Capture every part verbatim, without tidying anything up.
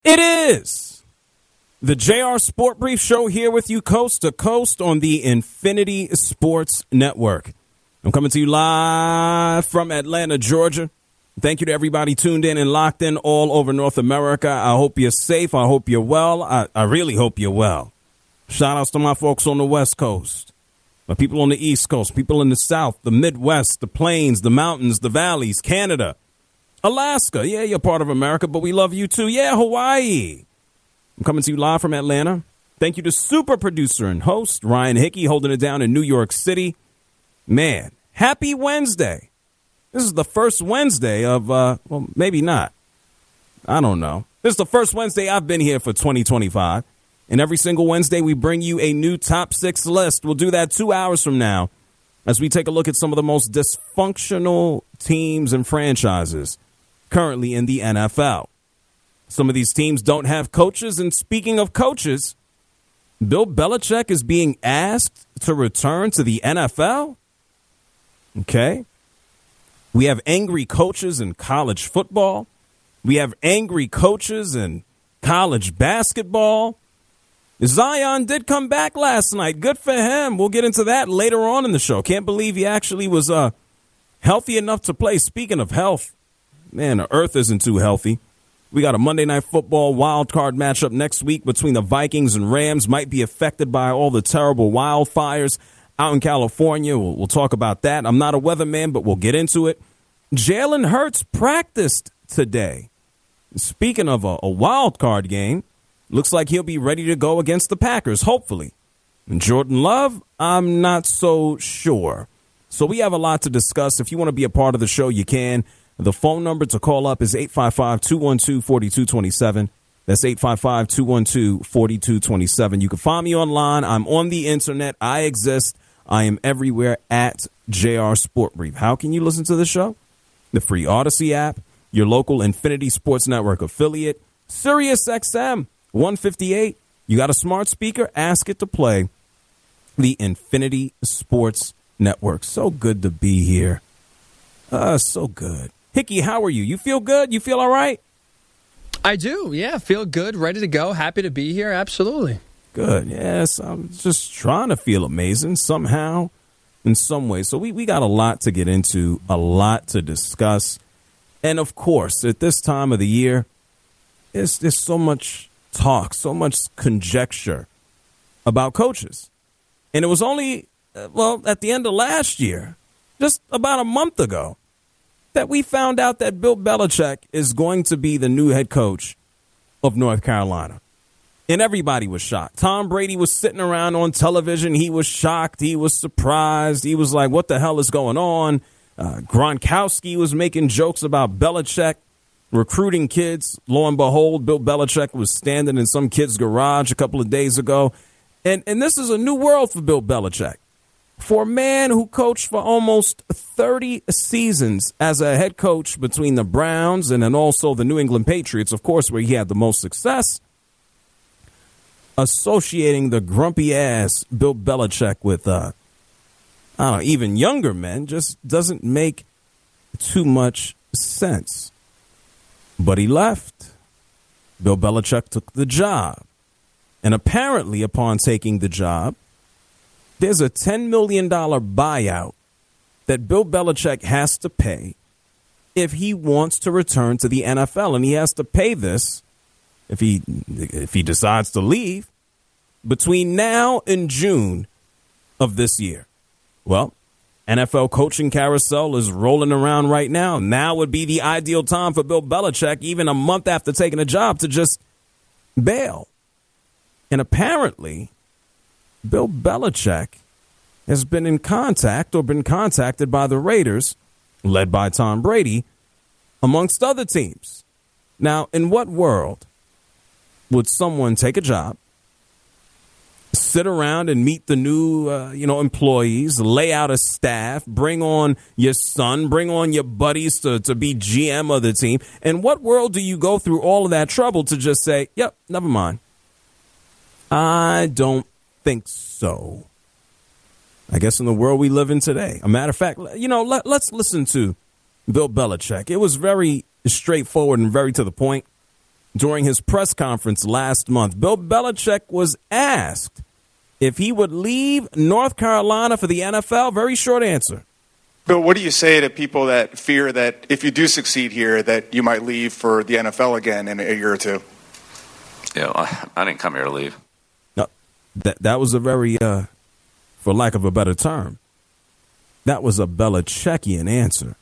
It is the J R Sport Brief Show here with you coast to coast on the Infinity Sports Network. I'm coming to you live from Atlanta, Georgia. Thank you to everybody tuned in and locked in all over North America. I hope you're safe. I hope you're well. I, I really hope you're well. Shout outs to my folks on the West Coast, my people on the East Coast, people in the South, the Midwest, the Plains, the mountains, the valleys, Canada, Alaska. Yeah, you're part of America, but we love you too. Yeah, Hawaii. I'm coming to you live from Atlanta. Thank you to super producer and host Ryan Hickey holding it down in New York City. Man, happy Wednesday. This is the first Wednesday of, uh, well, maybe not. I don't know. This is the first Wednesday I've been here for twenty twenty-five. And every single Wednesday we bring you a new top six list. We'll do that two hours from now as we take a look at some of the most dysfunctional teams and franchises currently in the N F L. Some of these teams don't have coaches. And speaking of coaches, Bill Belichick is being asked to return to the N F L. Okay. We have angry coaches in college football. We have angry coaches in college basketball. Zion did come back last night. Good for him. We'll get into that later on in the show. Can't believe he actually was uh, healthy enough to play. Speaking of health, man, the earth isn't too healthy. We got a Monday Night Football wild card matchup next week between the Vikings and Rams. Might be affected by all the terrible wildfires out in California. We'll, we'll talk about that. I'm not a weatherman, but we'll get into it. Jalen Hurts practiced today. Speaking of a, a wild card game, looks like he'll be ready to go against the Packers, hopefully. And Jordan Love, I'm not so sure. So we have a lot to discuss. If you want to be a part of the show, you can. The phone number to call up is eight five five, two one two, four two two seven. That's eight five five, two one two, four two two seven. You can find me online. I'm on the internet. I exist. I am everywhere at J R Sport Brief. How can you listen to the show? The free Odyssey app, your local Infinity Sports Network affiliate, Sirius X M one fifty-eight. You got a smart speaker? Ask it to play the Infinity Sports Network. So good to be here. Uh, so good. Hickey, how are you? You feel good? You feel all right? I do. Yeah, feel good. Ready to go. Happy to be here. Absolutely. Good. Yes, I'm just trying to feel amazing somehow, in some way. So we, we got a lot to get into, a lot to discuss. And, of course, at this time of the year, there's, there's so much talk, so much conjecture about coaches. And it was only, uh, well, at the end of last year, just about a month ago, that we found out that Bill Belichick is going to be the new head coach of North Carolina. And everybody was shocked. Tom Brady was sitting around on television. He was shocked. He was surprised. He was like, what the hell is going on? Uh, Gronkowski was making jokes about Belichick recruiting kids. Lo and behold, Bill Belichick was standing in some kid's garage a couple of days ago. And, and this is a new world for Bill Belichick. For a man who coached for almost thirty seasons as a head coach between the Browns and then also the New England Patriots, of course, where he had the most success, associating the grumpy-ass Bill Belichick with, uh, I don't know, even younger men just doesn't make too much sense. But he left. Bill Belichick took the job. And apparently, upon taking the job, there's a ten million dollars buyout that Bill Belichick has to pay if he wants to return to the N F L. And he has to pay this if he if he decides to leave between now and June of this year. Well, N F L coaching carousel is rolling around right now. Now would be the ideal time for Bill Belichick, even a month after taking a job, to just bail. And apparently, Bill Belichick has been in contact or been contacted by the Raiders, led by Tom Brady, amongst other teams. Now, in what world would someone take a job, sit around and meet the new, uh, you know, employees, lay out a staff, bring on your son, bring on your buddies to, to be G M of the team? In what world do you go through all of that trouble to just say, yep, never mind? I don't think so. I guess in the world we live in today. A matter of fact, you know, let, let's listen to Bill Belichick. It was very straightforward and very to the point. during his press conference last month, Bill Belichick was asked if he would leave North Carolina for the N F L. Very short answer. Bill, what do you say to people that fear that if you do succeed here, that you might leave for the N F L again in a year or two? Yeah, I, I didn't come here to leave. No, that that was a very, uh, for lack of a better term, that was a Belichickian answer.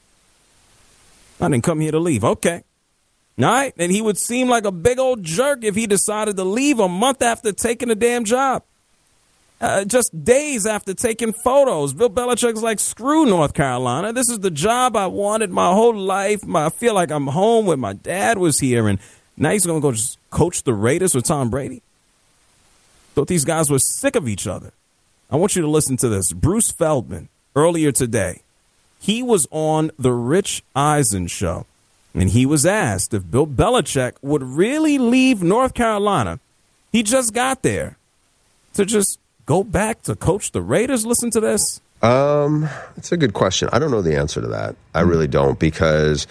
I didn't come here to leave. Okay. All right. And he would seem like a big old jerk if he decided to leave a month after taking a damn job. Uh, just days after taking photos. Bill Belichick's like, screw North Carolina. This is the job I wanted my whole life. My, I feel like I'm home where my dad was here. And now he's going to go just coach the Raiders with Tom Brady. Thought these guys were sick of each other. I want you to listen to this. Bruce Feldman, earlier today, he was on the Rich Eisen show, and he was asked if Bill Belichick would really leave North Carolina. He just got there to just go back to coach the Raiders. Listen to this. Um, it's a good question. I don't know the answer to that. I really don't, because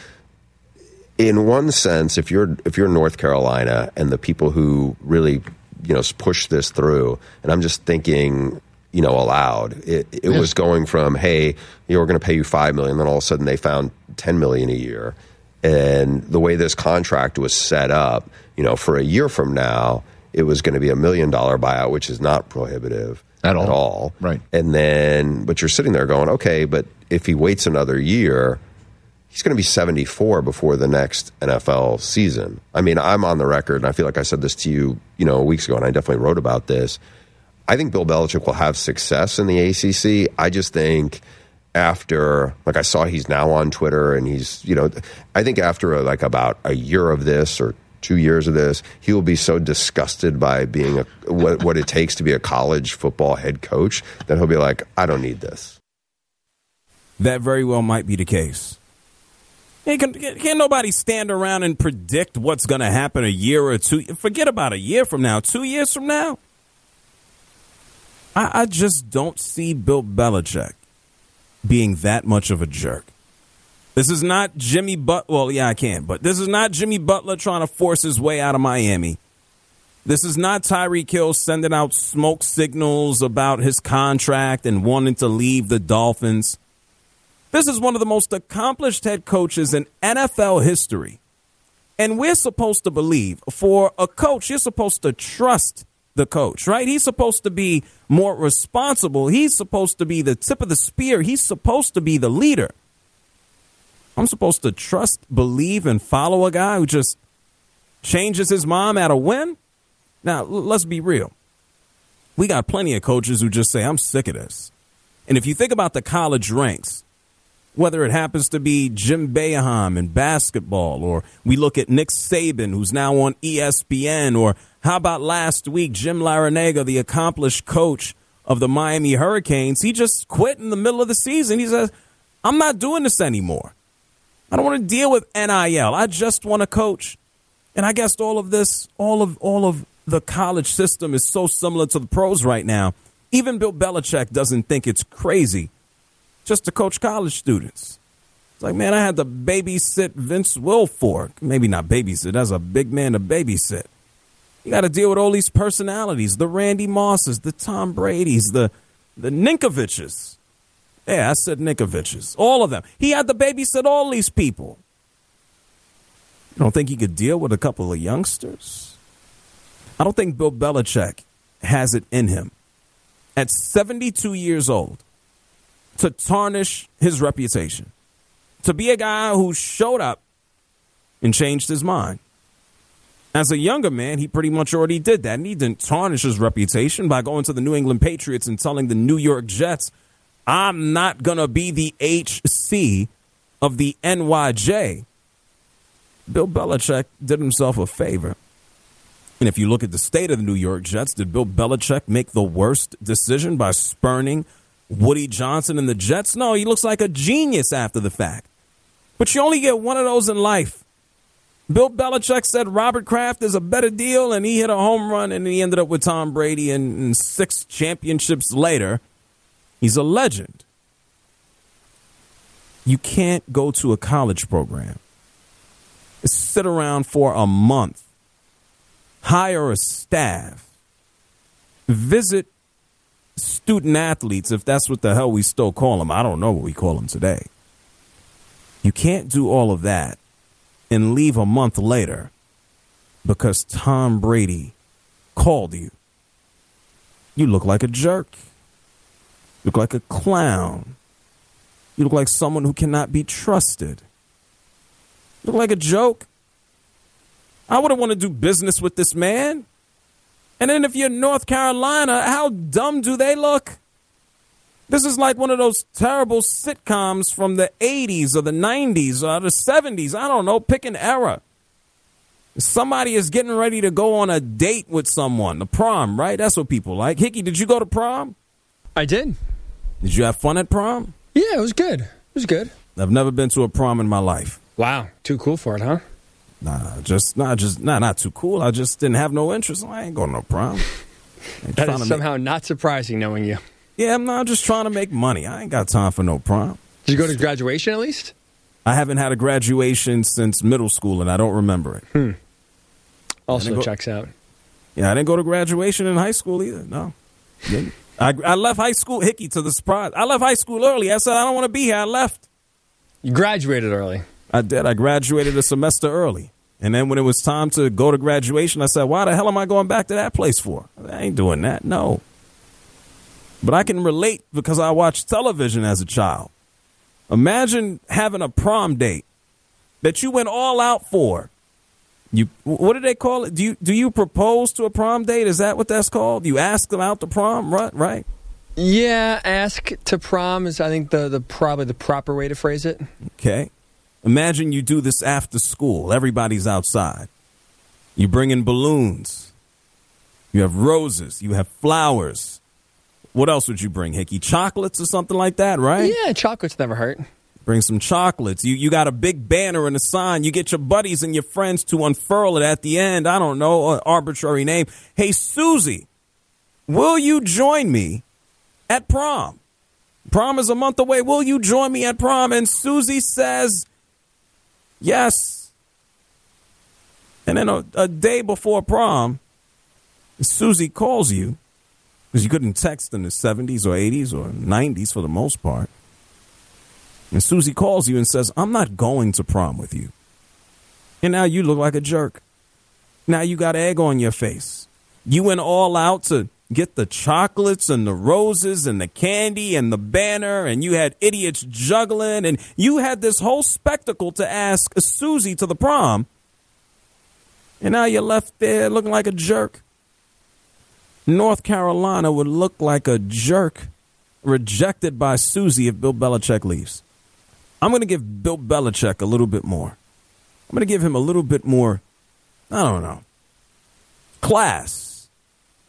in one sense, if you're if you're North Carolina and the people who really, you know, push this through, and I'm just thinking, you know, aloud. It, it yes. was going from, hey, you know, we're going to pay you five million dollars, then all of a sudden they found ten million dollars a year. And the way this contract was set up, you know, for a year from now, it was going to be a million dollar buyout, which is not prohibitive at all. At all. Right. And then, but you're sitting there going, okay, but if he waits another year, he's going to be seventy-four before the next N F L season. I mean, I'm on the record, and I feel like I said this to you, you know, weeks ago, and I definitely wrote about this. I think Bill Belichick will have success in the A C C. I just think after, like I saw he's now on Twitter, and he's, you know, I think after a, like about a year of this or two years of this, he will be so disgusted by being a, what, what it takes to be a college football head coach that he'll be like, I don't need this. That very well might be the case. Can't, can't nobody stand around and predict what's going to happen a year or two. Forget about a year from now, two years from now. I, I just don't see Bill Belichick being that much of a jerk. This is not Jimmy Butler. Well, yeah, I can, but this is not Jimmy Butler trying to force his way out of Miami. This is not Tyreek Hill sending out smoke signals about his contract and wanting to leave the Dolphins. This is one of the most accomplished head coaches in N F L history. And we're supposed to believe, for a coach, you're supposed to trust the coach, right? He's supposed to be more responsible. He's supposed to be the tip of the spear. He's supposed to be the leader. I'm supposed to trust, believe, and follow a guy who just changes his mind at a win? Now, let's be real. We got plenty of coaches who just say, I'm sick of this. And if you think about the college ranks, whether it happens to be Jim Boeheim in basketball, or we look at Nick Saban, who's now on E S P N, or how about last week, Jim Larrañaga, the accomplished coach of the Miami Hurricanes, he just quit in the middle of the season. He says, I'm not doing this anymore. I don't want to deal with N I L. I just want to coach. And I guess all of this, all of all of the college system is so similar to the pros right now. Even Bill Belichick doesn't think it's crazy just to coach college students. It's like, man, I had to babysit Vince Wilfork. Maybe not babysit. That's a big man to babysit. You got to deal with all these personalities, the Randy Mosses, the Tom Bradys, the, the Ninkoviches. Yeah, I said Ninkoviches. All of them. He had to babysit all these people. You don't think he could deal with a couple of youngsters? I don't think Bill Belichick has it in him at seventy-two years old to tarnish his reputation, to be a guy who showed up and changed his mind. As a younger man, he pretty much already did that, and he didn't tarnish his reputation by going to the New England Patriots and telling the New York Jets, I'm not going to be the H C of the N Y J. Bill Belichick did himself a favor. And if you look at the state of the New York Jets, did Bill Belichick make the worst decision by spurning Woody Johnson and the Jets? No, he looks like a genius after the fact. But you only get one of those in life. Bill Belichick said Robert Kraft is a better deal, and he hit a home run, and he ended up with Tom Brady, and, and six championships later, he's a legend. You can't go to a college program, sit around for a month, hire a staff, visit student athletes, if that's what the hell we still call them. I don't know what we call them today. You can't do all of that and leave a month later because Tom Brady called you. You look like a jerk. You look like a clown. You look like someone who cannot be trusted. You look like a joke. I wouldn't want to do business with this man. And then if you're in North Carolina, how dumb do they look? This is like one of those terrible sitcoms from the eighties or the nineties or the seventies. I don't know, pick an era. Somebody is getting ready to go on a date with someone, the prom, right? That's what people like. Hickey, did you go to prom? I did. Did you have fun at prom? Yeah, it was good. It was good. I've never been to a prom in my life. Wow, too cool for it, huh? Nah, just not just nah, not too cool. I just didn't have no interest. I ain't going to no prom. That is somehow make... not surprising, knowing you. Yeah, I'm not just trying to make money. I ain't got time for no prom. Did you go to graduation at least? I haven't had a graduation since middle school, and I don't remember it. Hmm. Also go... checks out. Yeah, I didn't go to graduation in high school either. No, I, I left high school. Hickey, to the surprise, I left high school early. I said I don't want to be here. I left. You graduated early. I did. I graduated a semester early. And then when it was time to go to graduation, I said, why the hell am I going back to that place for? I ain't doing that. No. But I can relate because I watched television as a child. Imagine having a prom date that you went all out for. You, what do they call it? Do you do you propose to a prom date? Is that what that's called? You ask them out to prom, right? Right? Yeah, ask to prom is, I think, the, the probably the proper way to phrase it. Okay. Imagine you do this after school. Everybody's outside. You bring in balloons. You have roses. You have flowers. What else would you bring, Hickey? Chocolates or something like that, right? Yeah, chocolates never hurt. Bring some chocolates. You you got a big banner and a sign. You get your buddies and your friends to unfurl it at the end. I don't know, an arbitrary name. Hey, Susie, will you join me at prom? Prom is a month away. Will you join me at prom? And Susie says, yes. And then a, a day before prom, Susie calls you, because you couldn't text in the seventies or eighties or nineties for the most part. And Susie calls you and says, I'm not going to prom with you. And now you look like a jerk. Now you got egg on your face. You went all out to get the chocolates and the roses and the candy and the banner, and you had idiots juggling, and you had this whole spectacle to ask Susie to the prom. And now you're left there looking like a jerk. North Carolina would look like a jerk rejected by Susie if Bill Belichick leaves. I'm going to give Bill Belichick a little bit more. I'm going to give him a little bit more, I don't know, class.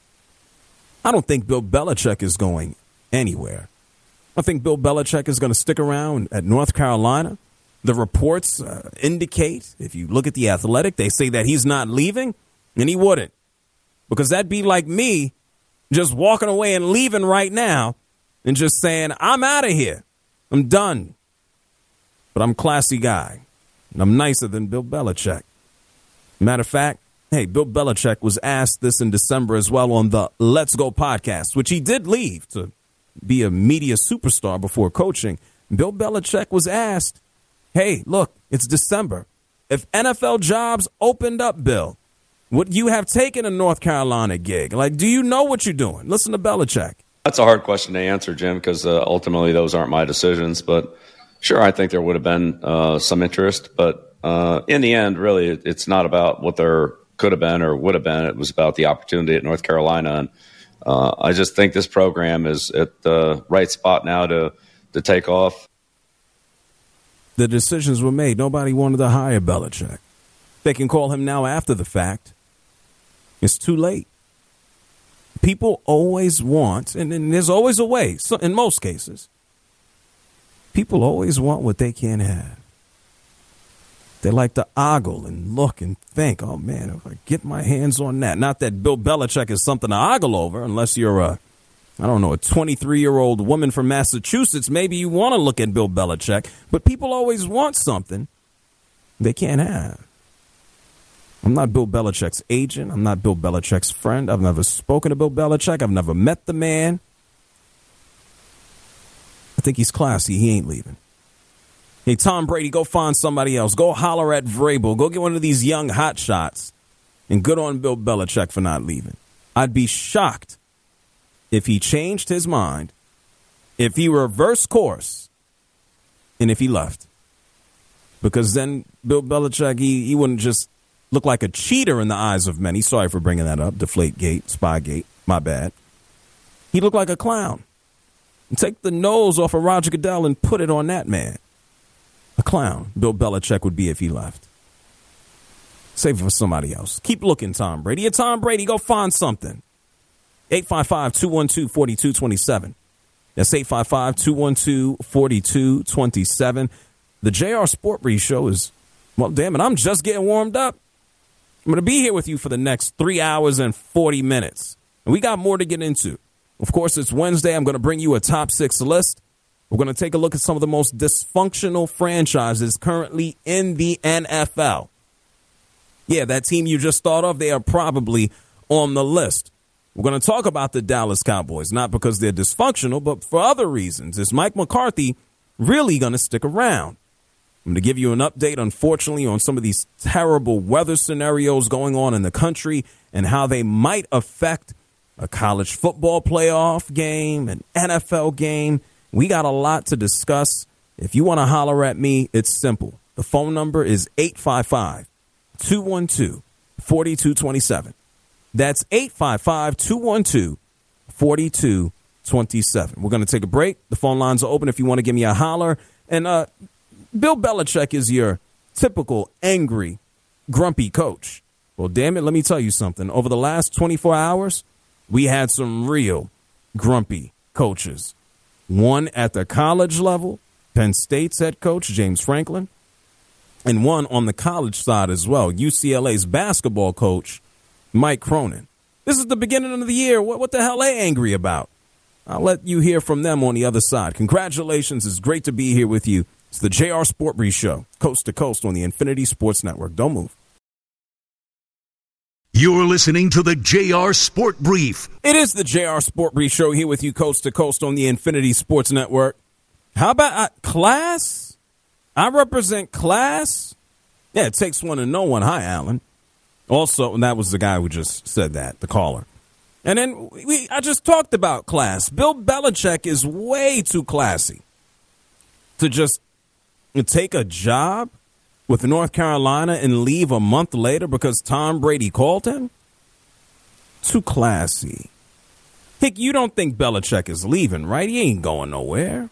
I don't think Bill Belichick is going anywhere. I think Bill Belichick is going to stick around at North Carolina. The reports uh, indicate, if you look at The Athletic, they say that he's not leaving, and he wouldn't. Because that'd be like me just walking away and leaving right now and just saying, I'm out of here. I'm done. But I'm a classy guy. And I'm nicer than Bill Belichick. Matter of fact, hey, Bill Belichick was asked this in December as well on the Let's Go podcast, which he did leave to be a media superstar before coaching. Bill Belichick was asked, hey, look, it's December. If N F L jobs opened up, Bill, would you have taken a North Carolina gig? Like, do you know what you're doing? Listen to Belichick. That's a hard question to answer, Jim, because uh, ultimately those aren't my decisions. But sure, I think there would have been uh, some interest. But uh, in the end, really, it, it's not about what there could have been or would have been. It was about the opportunity at North Carolina. And uh, I just think this program is at the right spot now to, to take off. The decisions were made. Nobody wanted to hire Belichick. They can call him now after the fact. It's too late. People always want, and, and there's always a way, so in most cases, people always want what they can't have. They like to ogle and look and think, oh, man, if I get my hands on that. Not that Bill Belichick is something to ogle over, unless you're a, I don't know, a twenty-three-year-old woman from Massachusetts. Maybe you want to look at Bill Belichick. But people always want something they can't have. I'm not Bill Belichick's agent. I'm not Bill Belichick's friend. I've never spoken to Bill Belichick. I've never met the man. I think he's classy. He ain't leaving. Hey, Tom Brady, go find somebody else. Go holler at Vrabel. Go get one of these young hot shots. And good on Bill Belichick for not leaving. I'd be shocked if he changed his mind, if he reversed course, and if he left. Because then Bill Belichick, he, he wouldn't just look like a cheater in the eyes of many. Sorry for bringing that up. Deflategate, Spygate, my bad. He looked like a clown. And take the nose off of Roger Goodell and put it on that man. A clown Bill Belichick would be if he left. Save it for somebody else. Keep looking, Tom Brady. You're Tom Brady. Go find something. eight five five, two one two, four two two seven. That's eight five five, two one two, four two two seven. The J R Sport Brief Show is, well, damn it, I'm just getting warmed up. I'm going to be here with you for the next three hours and forty minutes. And we got more to get into. Of course, it's Wednesday. I'm going to bring you a top six list. We're going to take a look at some of the most dysfunctional franchises currently in the N F L. Yeah, that team you just thought of, they are probably on the list. We're going to talk about the Dallas Cowboys, not because they're dysfunctional, but for other reasons. Is Mike McCarthy really going to stick around? I'm going to give you an update, unfortunately, on some of these terrible weather scenarios going on in the country and how they might affect a college football playoff game, an N F L game. We got a lot to discuss. If you want to holler at me, it's simple. The phone number is eight five five, two one two, four two two seven. That's eight five five, two one two, four two two seven. We're going to take a break. The phone lines are open if you want to give me a holler. And uh, Bill Belichick is your typical angry, grumpy coach. Well, damn it, let me tell you something. Over the last twenty-four hours, we had some real grumpy coaches. One at the college level, Penn State's head coach, James Franklin, and one on the college side as well, U C L A's basketball coach, Mike Cronin. This is the beginning of the year. What, what the hell are they angry about? I'll let you hear from them on the other side. Congratulations. It's great to be here with you. It's the J R Sport Brief Show, coast to coast on the Infinity Sports Network. Don't move. You're listening to the J R Sport Brief. It is the J R Sport Brief Show here with you coast to coast on the Infinity Sports Network. How about uh, class? I represent class. Yeah, it takes one to know one. Hi, Alan. Also, and that was the guy who just said that, the caller. And then we, I just talked about class. Bill Belichick is way too classy to just take a job with North Carolina and leave a month later because Tom Brady called him? Too classy. Hick, you don't think Belichick is leaving, right? He ain't going nowhere.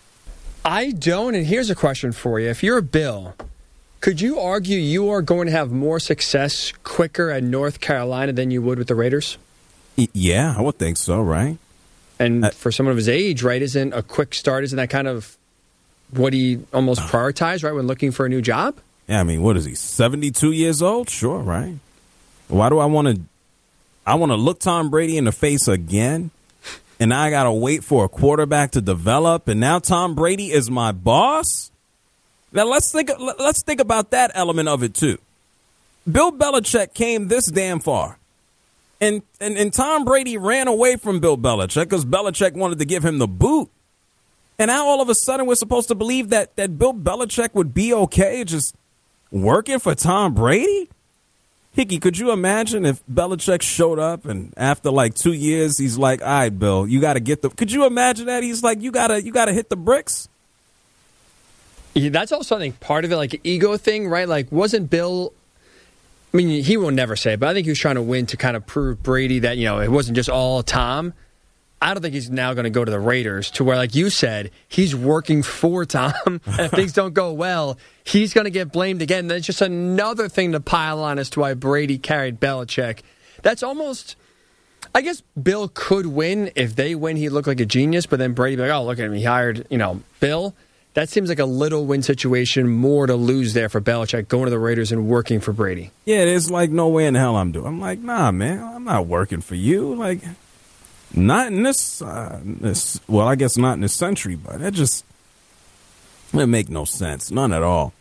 I don't, and here's a question for you. If you're Bill, could you argue you are going to have more success quicker at North Carolina than you would with the Raiders? Y- yeah, I would think so, right? And uh, for someone of his age, right, isn't a quick start, isn't that kind of what he almost prioritized, right, when looking for a new job? Yeah, I mean, what is he, seventy-two years old? Sure, right? Why do I want to I want to look Tom Brady in the face again? And I got to wait for a quarterback to develop, and now Tom Brady is my boss? Now, let's think let's think about that element of it, too. Bill Belichick came this damn far. And, and, and Tom Brady ran away from Bill Belichick because Belichick wanted to give him the boot. And now all of a sudden we're supposed to believe that, that Bill Belichick would be okay just working for Tom Brady? Hickey, could you imagine if Belichick showed up and after like two years he's like, all right, Bill, you got to get the. Could you imagine that? He's like, you got to you got to hit the bricks. Yeah, that's also, I think, part of it, like an ego thing, right? Like, wasn't Bill. I mean, he will never say it, but I think he was trying to win to kind of prove Brady that, you know, it wasn't just all Tom. I don't think he's now going to go to the Raiders to where, like you said, he's working for Tom. And if things don't go well, he's going to get blamed again. And that's just another thing to pile on as to why Brady carried Belichick. That's almost, I guess Bill could win. If they win, he'd look like a genius. But then Brady be like, oh, look at him. He hired, you know, Bill. That seems like a little win situation, more to lose there for Belichick, going to the Raiders and working for Brady. Yeah, there's like no way in hell I'm doing. I'm like, nah, man, I'm not working for you. Like, not in this, uh, this, well, I guess not in this century, but it just, it make no sense. None at all.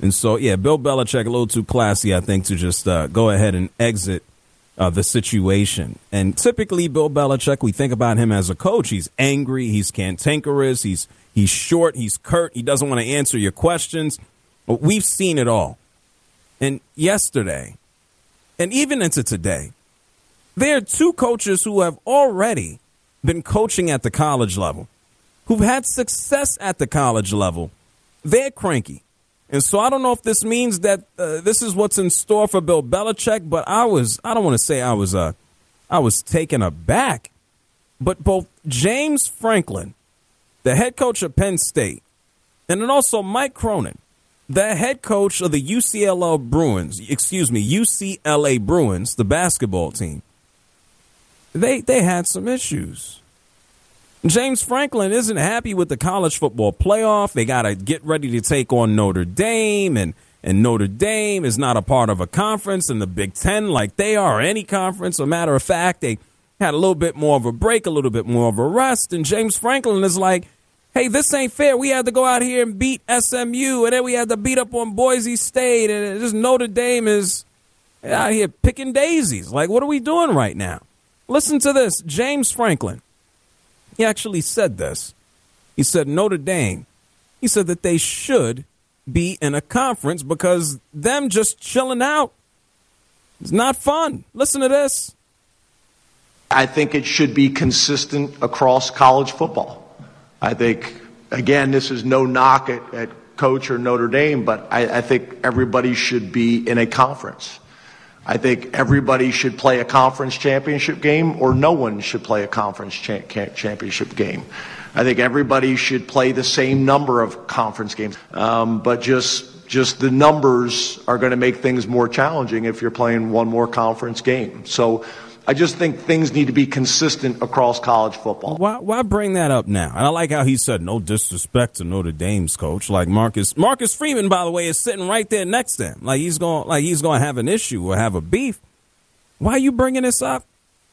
And so, yeah, Bill Belichick, a little too classy, I think, to just uh, go ahead and exit uh, the situation. And typically, Bill Belichick, we think about him as a coach. He's angry. He's cantankerous. He's he's short. He's curt. He doesn't want to answer your questions. But we've seen it all. And yesterday, and even into today, there are two coaches who have already been coaching at the college level, who've had success at the college level. They're cranky. And so I don't know if this means that uh, this is what's in store for Bill Belichick, but I was, I don't want to say I was, uh, I was taken aback, but both James Franklin, the head coach of Penn State, and then also Mike Cronin, the head coach of the U C L A Bruins, excuse me, U C L A Bruins, the basketball team, they, they had some issues. James Franklin isn't happy with the college football playoff. They got to get ready to take on Notre Dame, and, and Notre Dame is not a part of a conference in the Big Ten like they are, or any conference. As a matter of fact, they had a little bit more of a break, a little bit more of a rest, and James Franklin is like, hey, this ain't fair. We had to go out here and beat S M U, and then we had to beat up on Boise State, and this Notre Dame is out here picking daisies. Like, what are we doing right now? Listen to this. James Franklin. He actually said this. He said Notre Dame, he said that they should be in a conference because them just chilling out is not fun. Listen to this. I think it should be consistent across college football. I think, again, this is no knock at, at Coach or Notre Dame, but I, I think everybody should be in a conference. I think everybody should play a conference championship game, or no one should play a conference cha- championship game. I think everybody should play the same number of conference games, um, but just just the numbers are going to make things more challenging if you're playing one more conference game. So I just think things need to be consistent across college football. Why, why bring that up now? And I like how he said no disrespect to Notre Dame's coach. Like Marcus Marcus Freeman, by the way, is sitting right there next to him. Like he's going, like he's going to have an issue or have a beef. Why are you bringing this up?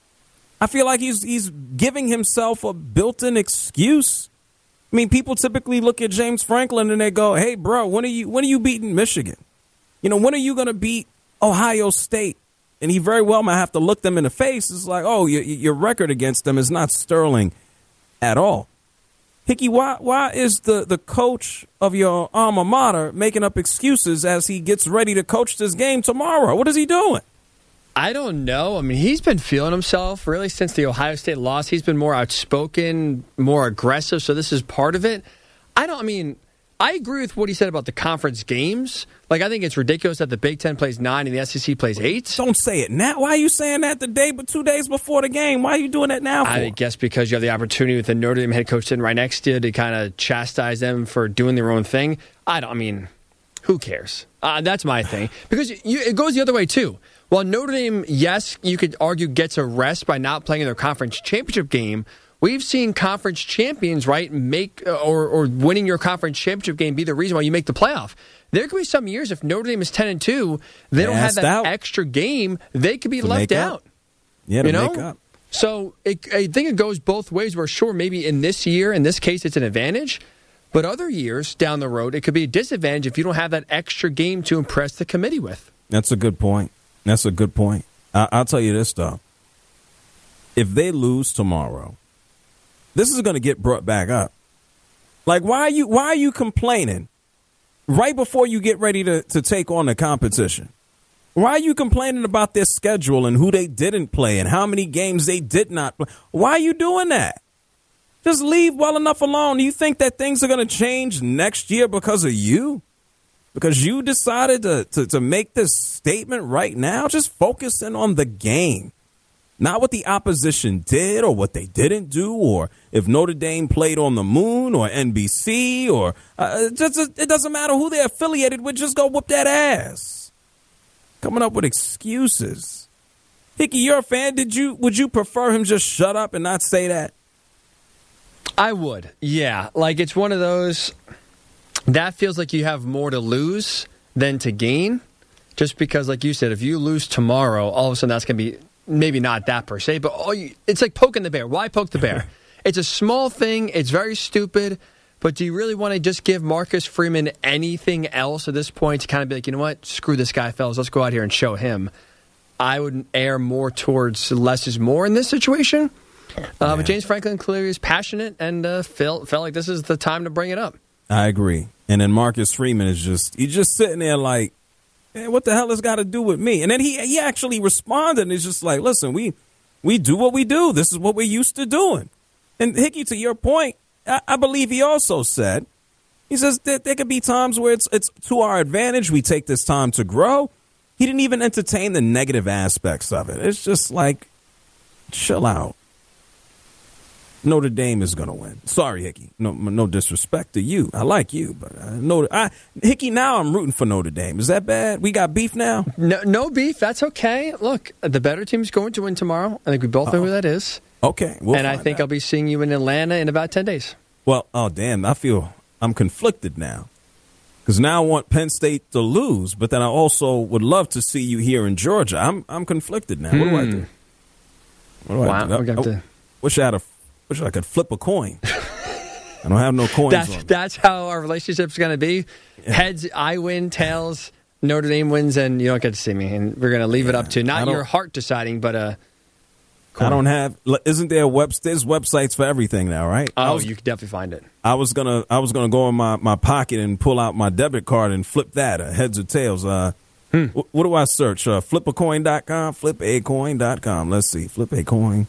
I feel like he's he's giving himself a built-in excuse. I mean, people typically look at James Franklin and they go, "Hey, bro, when are you when are you beating Michigan? You know, when are you going to beat Ohio State?" And he very well might have to look them in the face. It's like, oh, your, your record against them is not sterling at all. Hickey, why why is the, the coach of your alma mater making up excuses as he gets ready to coach this game tomorrow? What is he doing? I don't know. I mean, he's been feeling himself really since the Ohio State loss. He's been more outspoken, more aggressive, so this is part of it. I don't, I mean, I agree with what he said about the conference games. Like, I think it's ridiculous that the Big Ten plays nine and the S E C plays eight. Don't say it now. Why are you saying that the day, but two days before the game? Why are you doing that now for? I guess because you have the opportunity with the Notre Dame head coach sitting right next to you to kind of chastise them for doing their own thing. I don't, I mean, who cares? Uh, that's my thing. Because you, it goes the other way, too. While Notre Dame, yes, you could argue gets a rest by not playing in their conference championship game, we've seen conference champions, right, make or, or winning your conference championship game be the reason why you make the playoff. There could be some years if Notre Dame is ten and two, they don't have that out. extra game, they could be to left out. Up. Yeah, to you know? make up. So it, I think it goes both ways. Where sure, maybe in this year, in this case, it's an advantage. But other years down the road, it could be a disadvantage if you don't have that extra game to impress the committee with. That's a good point. That's a good point. I- I'll tell you this, though. If they lose tomorrow, this is going to get brought back up. Like, why are you why are you complaining right before you get ready to, to take on the competition? Why are you complaining about their schedule and who they didn't play and how many games they did not play? Why are you doing that? Just leave well enough alone. Do you think that things are going to change next year because of you? Because you decided to, to, to make this statement right now? Just focus in on the game. Not what the opposition did or what they didn't do, or if Notre Dame played on the moon or N B C, or uh, just, it doesn't matter who they're affiliated with. Just go whoop that ass. Coming up with excuses. Hickey, you're a fan. Did you would you prefer him just shut up and not say that? I would. Yeah. Like, it's one of those that feels like you have more to lose than to gain. Just because, like you said, if you lose tomorrow, all of a sudden that's going to be maybe not that per se, but all you, it's like poking the bear. Why poke the bear? It's a small thing. It's very stupid. But do you really want to just give Marcus Freeman anything else at this point to kind of be like, you know what, screw this guy, fellas, let's go out here and show him? I would err more towards less is more in this situation. Uh, but James Franklin clearly is passionate and uh, felt, felt like this is the time to bring it up. I agree. And then Marcus Freeman is just, he's just sitting there like, man, what the hell has got to do with me? And then he he actually responded and he's just like, listen, we we do what we do. This is what we're used to doing. And Hickey, to your point, I, I believe he also said, he says that there could be times where it's it's to our advantage. We take this time to grow. He didn't even entertain the negative aspects of it. It's just like, chill out. Notre Dame is going to win. Sorry, Hickey. No, no disrespect to you. I like you, but uh, Notre, I, Hickey. Now I'm rooting for Notre Dame. Is that bad? We got beef now. No, no beef. That's okay. Look, the better team's going to win tomorrow. I think we both Uh-oh. know who that is. Okay, we'll and I think out. I'll be seeing you in Atlanta in about ten days. Well, oh damn! I feel I'm conflicted now because now I want Penn State to lose, but then I also would love to see you here in Georgia. I'm I'm conflicted now. Hmm. What do I do? What do wow, I do? We're gonna I, to... I wish I had a. Wish I could flip a coin. I don't have no coins. That's on that's how our relationship's going to be. Yeah. Heads, I win. Tails, Notre Dame wins, and you don't get to see me. And we're going to leave yeah. it up to not your heart deciding, but uh. Coin. I don't have. Isn't there web? There's websites for everything now, right? Oh, was, you can definitely find it. I was gonna. I was gonna go in my, my pocket and pull out my debit card and flip that. Uh, heads or tails. Uh, hmm. wh- what do I search? Uh, flip a coin dot com. flip a coin dot com. Let's see. Flip a coin.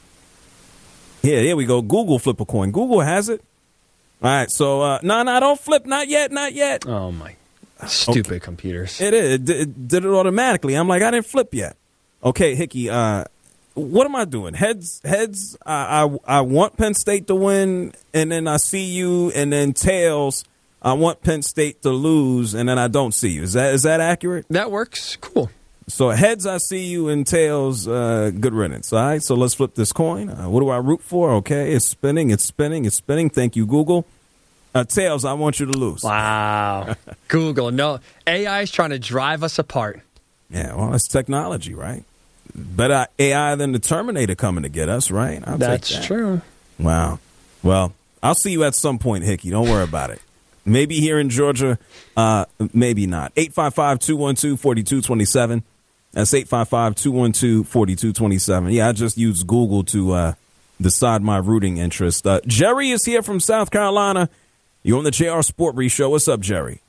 Yeah, here we go. Google flip a coin. Google has it. All right, so uh, no, no, don't flip. Not yet, not yet. Oh my, stupid okay. computers! It is. It, it did it automatically. I'm like, I didn't flip yet. Okay, Hickey. Uh, what am I doing? Heads, heads. I, I I want Penn State to win, and then I see you, and then tails. I want Penn State to lose, and then I don't see you. Is that is that accurate? That works. Cool. So heads, I see you, and tails, uh, good riddance. All right, so let's flip this coin. Uh, what do I root for? Okay, it's spinning, it's spinning, it's spinning. Thank you, Google. Uh, tails, I want you to lose. Wow. Google, no. A I is trying to drive us apart. Yeah, well, it's technology, right? Better A I than the Terminator coming to get us, right? I'll That's take that. true. Wow. Well, I'll see you at some point, Hickey. Don't worry about it. Maybe here in Georgia, uh, maybe not. eight five five, two one two, four two two seven. That's eight five five, two one two, four two two seven. Yeah, I just used Google to uh, decide my rooting interest. Uh, Jerry is here from South Carolina. You're on the J R Sport Brief Show. What's up, Jerry?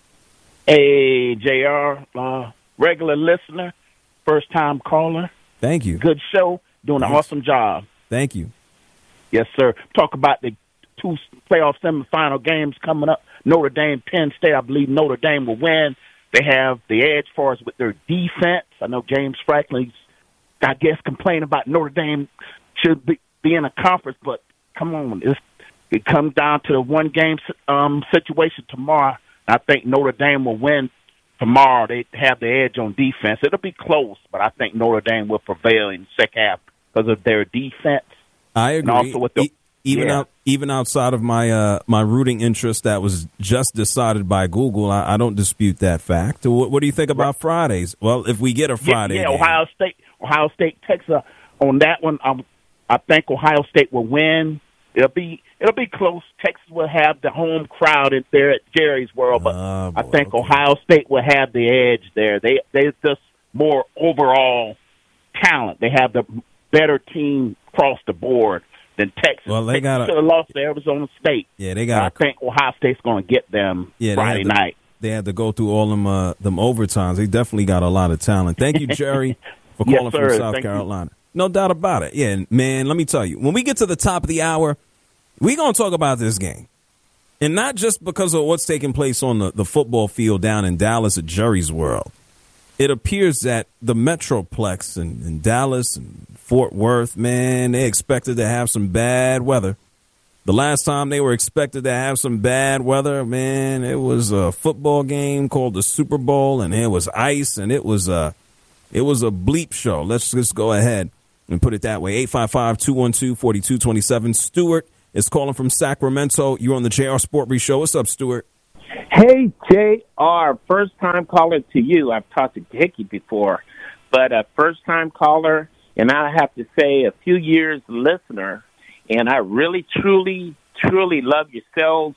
Hey, J R, uh, regular listener, first-time caller. Thank you. Good show. Doing Thanks. an awesome job. Thank you. Yes, sir. Talk about the two playoff semifinal games coming up. Notre Dame, Penn State. I believe Notre Dame will win. They have the edge for us with their defense. I know James Franklin's, I guess, complaining about Notre Dame should be, be in a conference, but come on. It's, it comes down to the one-game um, situation tomorrow. I think Notre Dame will win tomorrow. They have the edge on defense. It'll be close, but I think Notre Dame will prevail in the second half because of their defense. I agree. And also with the, e- even yeah. out, even outside of my uh, my rooting interest that was just decided by Google, I, I don't dispute that fact. What, what do you think about right. Fridays? Well, if we get a Friday, yeah, yeah game. Ohio State, Ohio State, Texas. On that one, um, I think Ohio State will win. It'll be it'll be close. Texas will have the home crowd in there at Jerry's World, but oh, boy, I think okay. Ohio State will have the edge there. They they just more overall talent. They have the better team across the board than Texas. Well, they got should have lost to Arizona State. Yeah, they got. I think Ohio State's going to get them yeah, Friday to, night. They had to go through all them uh, them overtimes. They definitely got a lot of talent. Thank you, Jerry, for calling yes, sir. from South Thank Carolina. You. No doubt about it. Yeah, man, let me tell you, when we get to the top of the hour, we're going to talk about this game. And not just because of what's taking place on the, the football field down in Dallas at Jerry's World. It appears that the Metroplex in, in Dallas and Fort Worth, man, they expected to have some bad weather. The last time they were expected to have some bad weather, man, it was a football game called the Super Bowl, and it was ice, and it was a, it was a bleep show. Let's just go ahead and put it that way. eight five five, two one two, four two two seven. Stuart is calling from Sacramento. You're on the J R Sport Brief Show. What's up, Stuart? Hey, J R, first-time caller to you. I've talked to Hickey before, but a first-time caller, and I have to say a few years listener, and I really, truly, truly love yourselves.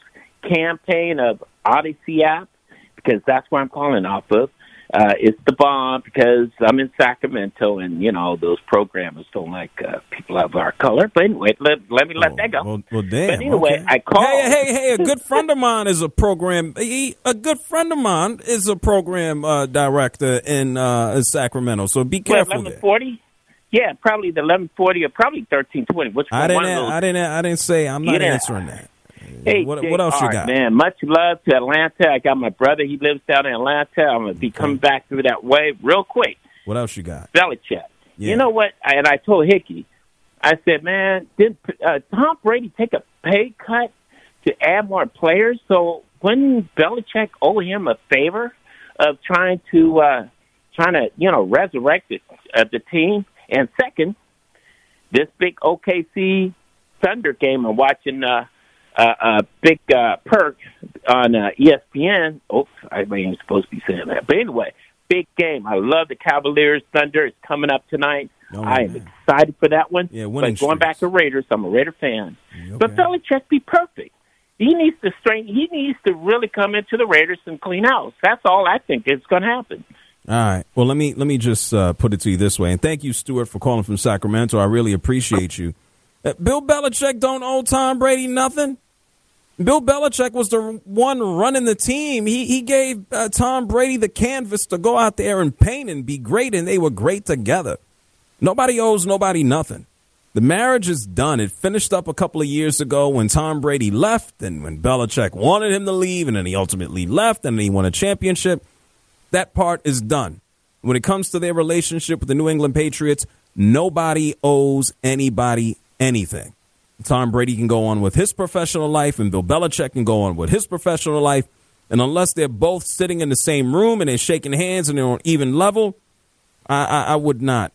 campaign of Odyssey app, because that's where I'm calling off of. Uh, it's the bomb because I'm in Sacramento, and, you know, those programmers don't like uh, people of our color. But anyway, let, let me let oh, that go. Well, well damn. But anyway, okay. I called. Hey, hey, hey, a good friend of mine is a program. He, a good friend of mine is a program uh, director in, uh, in Sacramento. So be careful. eleven forty? Yeah, probably the eleven forty or probably thirteen twenty. Which I one didn't. of those? I didn't. I didn't say. I'm not Yeah. answering that. Hey, what, Jay, what else you all got? right, man, much love to Atlanta. I got my brother. He lives down in Atlanta. I'm going to be coming back through that way real quick. What else you got? Belichick. Yeah. You know what? I, and I told Hickey, I said, man, did uh, Tom Brady take a pay cut to add more players? So wouldn't Belichick owe him a favor of trying to, uh, trying to, you know, resurrect it, uh, the team? And second, this big O K C Thunder game I'm watching, uh, Uh, uh, big uh, perk on uh, E S P N. Oops, I ain't supposed to be saying that. But anyway, big game. I love the Cavaliers. Thunder is coming up tonight. Oh, I am man. excited for that one. Yeah, but winning going back streaks. to Raiders, I'm a Raider fan. Okay. But Belichick be perfect. He needs to straighten. He needs to really come into the Raiders and clean house. That's all I think is going to happen. All right. Well, let me let me just uh, put it to you this way. And thank you, Stuart, for calling from Sacramento. I really appreciate you. Uh, Bill Belichick don't owe Tom Brady nothing. Bill Belichick was the one running the team. He he gave uh, Tom Brady the canvas to go out there and paint and be great, and they were great together. Nobody owes nobody nothing. The marriage is done. It finished up a couple of years ago when Tom Brady left and when Belichick wanted him to leave, and then he ultimately left, and he won a championship. That part is done. When it comes to their relationship with the New England Patriots, nobody owes anybody anything. Tom Brady can go on with his professional life, and Bill Belichick can go on with his professional life. And unless they're both sitting in the same room and they're shaking hands and they're on even level, I, I, I would not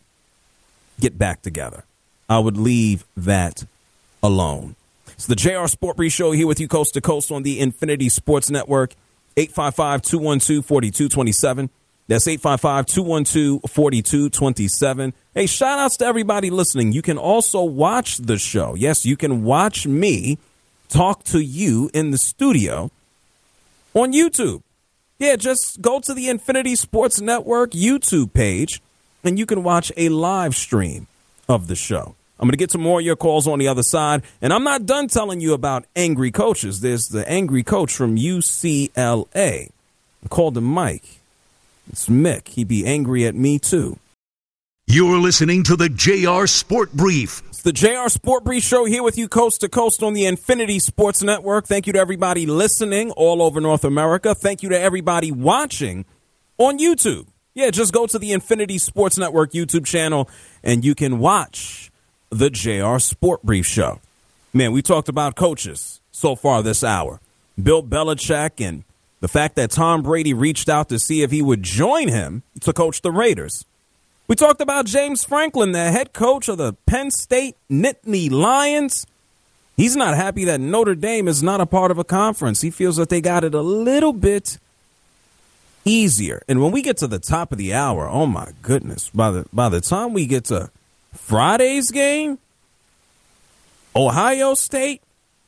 get back together. I would leave that alone. It's the J R Sport Brief Show here with you coast to coast on the Infinity Sports Network. eight five five, two one two, four two two seven. That's eight five five, two one two, four two two seven. Hey, shout outs to everybody listening. You can also watch the show. Yes, you can watch me talk to you in the studio on YouTube. Yeah, just go to the Infinity Sports Network YouTube page, and you can watch a live stream of the show. I'm going to get to more of your calls on the other side, and I'm not done telling you about angry coaches. There's the angry coach from U C L A. I called him Mike. It's Mick. He'd be angry at me, too. You're listening to the J R Sport Brief. It's the J R Sport Brief Show here with you coast to coast on the Infinity Sports Network. Thank you to everybody listening all over North America. Thank you to everybody watching on YouTube. Yeah, just go to the Infinity Sports Network YouTube channel, and you can watch the J R Sport Brief Show. Man, we talked about coaches so far this hour. Bill Belichick and the fact that Tom Brady reached out to see if he would join him to coach the Raiders. We talked about James Franklin, the head coach of the Penn State Nittany Lions. He's not happy that Notre Dame is not a part of a conference. He feels that they got it a little bit easier. And when we get to the top of the hour, oh my goodness, by the by the time we get to Friday's game, Ohio State,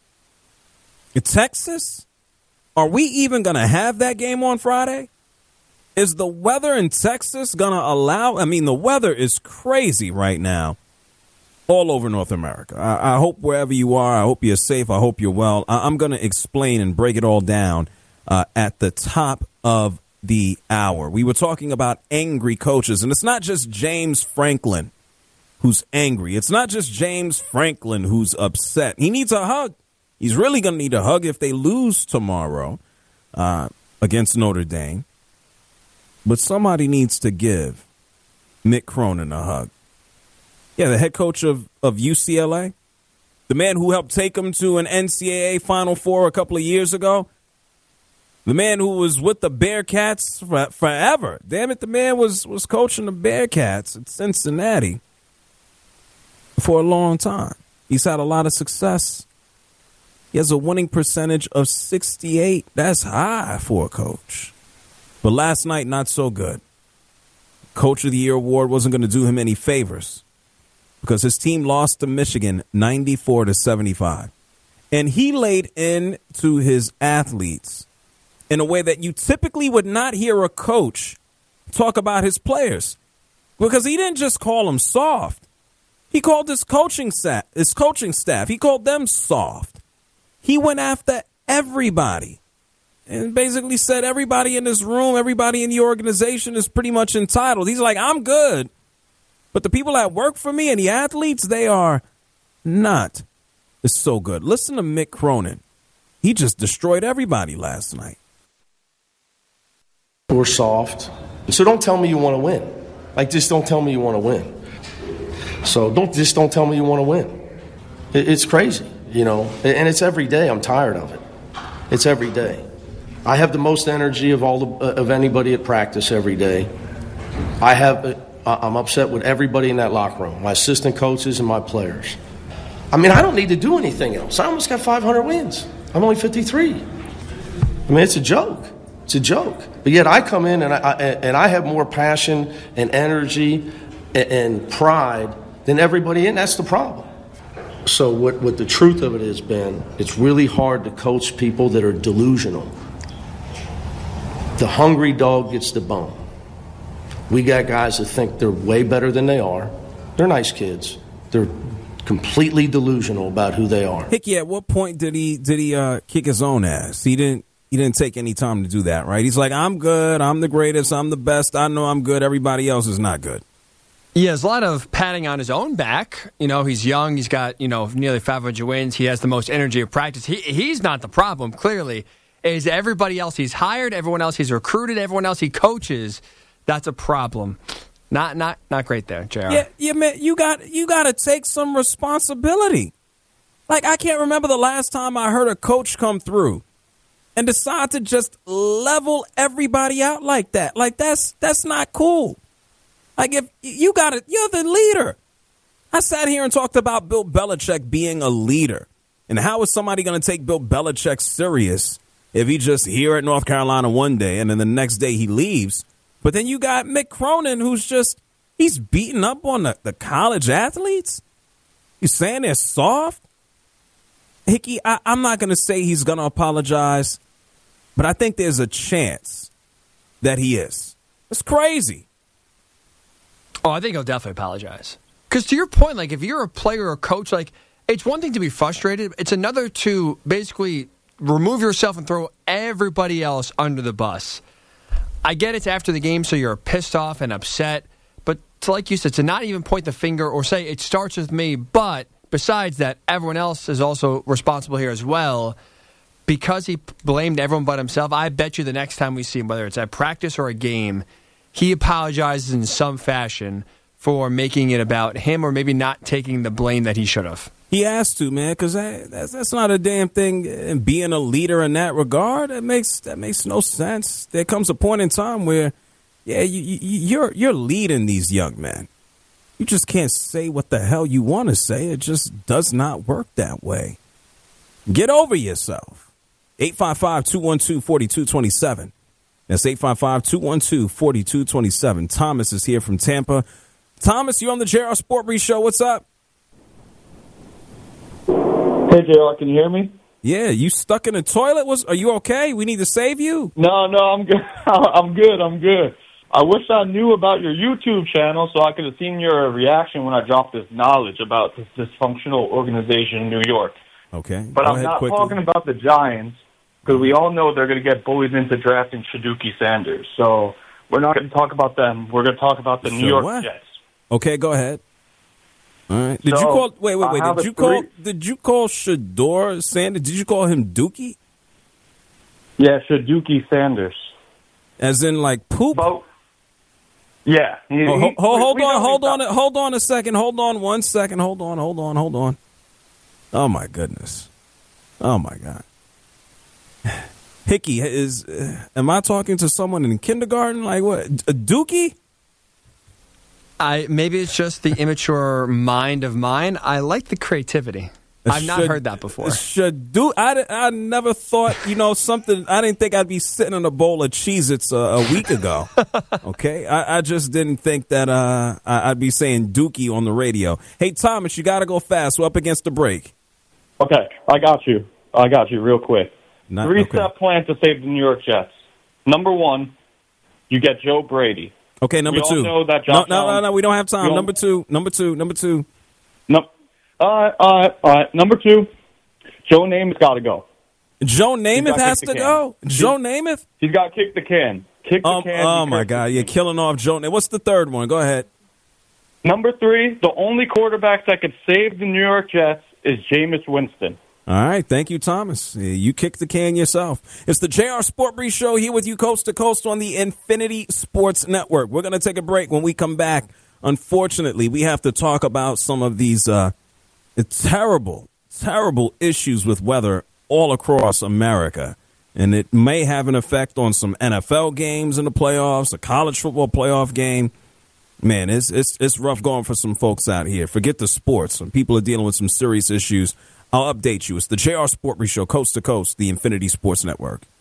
Texas, are we even going to have that game on Friday? Is the weather in Texas going to allow? I mean, the weather is crazy right now all over North America. I, I hope wherever you are, I hope you're safe. I hope you're well. I, I'm going to explain and break it all down uh, at the top of the hour. We were talking about angry coaches, and it's not just James Franklin who's angry. It's not just James Franklin who's upset. He needs a hug. He's really going to need a hug if they lose tomorrow uh, against Notre Dame. But somebody needs to give Mick Cronin a hug. Yeah, the head coach of, of U C L A, the man who helped take them to an N C double A Final Four a couple of years ago, the man who was with the Bearcats for, forever. Damn it, the man was, was coaching the Bearcats at Cincinnati for a long time. He's had a lot of success. He has a winning percentage of sixty-eight. That's high for a coach. But last night, not so good. Coach of the Year award wasn't going to do him any favors because his team lost to Michigan ninety-four to seventy-five. And he laid into his athletes in a way that you typically would not hear a coach talk about his players. Because he didn't just call them soft. He called his coaching staff, his coaching staff, he called them soft. He went after everybody and basically said everybody in this room, everybody in the organization is pretty much entitled. He's like, I'm good. But the people that work for me and the athletes, they are not. It's so good. Listen to Mick Cronin. He just destroyed everybody last night. We're soft. So don't tell me you want to win. Like, just don't tell me you want to win. So don't just don't tell me you want to win. It, it's crazy, you know, and it's every day. I'm tired of it. It's every day. I have the most energy of all the, uh, of anybody at practice every day. I have. Uh, I'm upset with everybody in that locker room, my assistant coaches and my players. I mean, I don't need to do anything else. I almost got five hundred wins. I'm only fifty-three. I mean, it's a joke. It's a joke. But yet I come in and I, and I have more passion and energy and, and pride than everybody in. That's the problem. So what, what the truth of it is, Ben, it's really hard to coach people that are delusional. The hungry dog gets the bone. We got guys that think they're way better than they are. They're nice kids. They're completely delusional about who they are. Hickey, at what point did he did he uh, kick his own ass? He didn't. He didn't take any time to do that, right? He's like, I'm good. I'm the greatest. I'm the best. I know I'm good. Everybody else is not good. Yeah, there's a lot of patting on his own back. You know, he's young. He's got, you know, nearly five hundred wins. He has the most energy of practice. He He's not the problem, clearly. Is everybody else he's hired, everyone else he's recruited, everyone else he coaches, that's a problem. Not not not great there, J R. Yeah, yeah, man, you got you got to take some responsibility. Like, I can't remember the last time I heard a coach come through and decide to just level everybody out like that. Like, that's that's not cool. Like, if you got it, you're the leader. I sat here and talked about Bill Belichick being a leader. And how is somebody going to take Bill Belichick serious if he just here at North Carolina one day and then the next day he leaves? But then you got Mick Cronin, who's just, he's beating up on the, the college athletes. You saying they're soft? Hickey, I, I'm not going to say he's going to apologize, but I think there's a chance that he is. It's crazy. Oh, I think he'll definitely apologize. Because to your point, like, if you're a player or coach, like, it's one thing to be frustrated. It's another to basically remove yourself and throw everybody else under the bus. I get it's after the game, so you're pissed off and upset. But to, like you said, to not even point the finger or say it starts with me, but besides that, everyone else is also responsible here as well. Because he blamed everyone but himself, I bet you the next time we see him, whether it's at practice or a game, he apologizes in some fashion for making it about him or maybe not taking the blame that he should have. He has to, man, because that, that's, that's not a damn thing. And being a leader in that regard, that makes that makes no sense. There comes a point in time where, yeah, you, you, you're you're leading these young men. You just can't say what the hell you want to say. It just does not work that way. Get over yourself. eight five five, two one two, four two two seven. That's eight five five, two one two, four two two seven. Thomas is here from Tampa. Thomas, you're on the J R Sport Brief Show. What's up? Hey, J R, can you hear me? Yeah, you stuck in the toilet? Was Are you okay? We need to save you? No, no, I'm good. I'm good. I'm good. I wish I knew about your YouTube channel so I could have seen your reaction when I dropped this knowledge about this dysfunctional organization in New York. Okay. But I'm not quickly. talking about the Giants, because we all know they're going to get bullied into drafting Shaduki Sanders. So we're not going to talk about them. We're going to talk about the So New York what? Jets. Okay, go ahead. All right. Did So, you call? Wait, wait, I wait. have Did a you call? three- Did you call Shador Sanders? Did you call him Dookie? Yeah, Shaduki Sanders. As in, like poop? Both. Yeah. He, Oh, he- ho- ho- we- hold we on, know hold he's on, not- hold on a second. Hold on one second. Hold on, hold on, hold on. Oh my goodness. Oh my God. Hickey, is uh, am I talking to someone in kindergarten? Like what? A Dookie? I maybe it's just the immature mind of mine. I like the creativity. I've not Should- heard that before. Should do I, I never thought, you know, something. I didn't think I'd be sitting in a bowl of Cheez-Its a, a week ago. Okay, I, I just didn't think that uh, I- I'd be saying Dookie on the radio. Hey, Thomas, you got to go fast. We're up against the break. Okay, I got you. I got you real quick. Not, Three-step okay. plan to save the New York Jets. Number one, you get Joe Brady. Okay, number we two. All know that no, Josh no, no, Allen, no, we don't have time. we Number two, number two, number two. No, all right, all right, all right. Number two, Joe Namath's got to go. Joe He's Namath gotta has kick to the go? can. Joe He's- Namath? He's got to kick the can. Kick the Um, can. oh, he my kicks God. the You're can. killing off Joe Namath. What's the third one? Go ahead. Number three, the only quarterback that could save the New York Jets is Jameis Winston. All right. Thank you, Thomas. You kicked the can yourself. It's the J R Sport Brief Show here with you coast to coast on the Infinity Sports Network. We're going to take a break. When we come back, unfortunately, we have to talk about some of these uh, terrible, terrible issues with weather all across America. And it may have an effect on some N F L games in the playoffs, a college football playoff game. Man, it's it's it's rough going for some folks out here. Forget the sports. Some people are dealing with some serious issues. I'll update you. It's the J R Sport Brief Show, coast to coast, the Infinity Sports Network.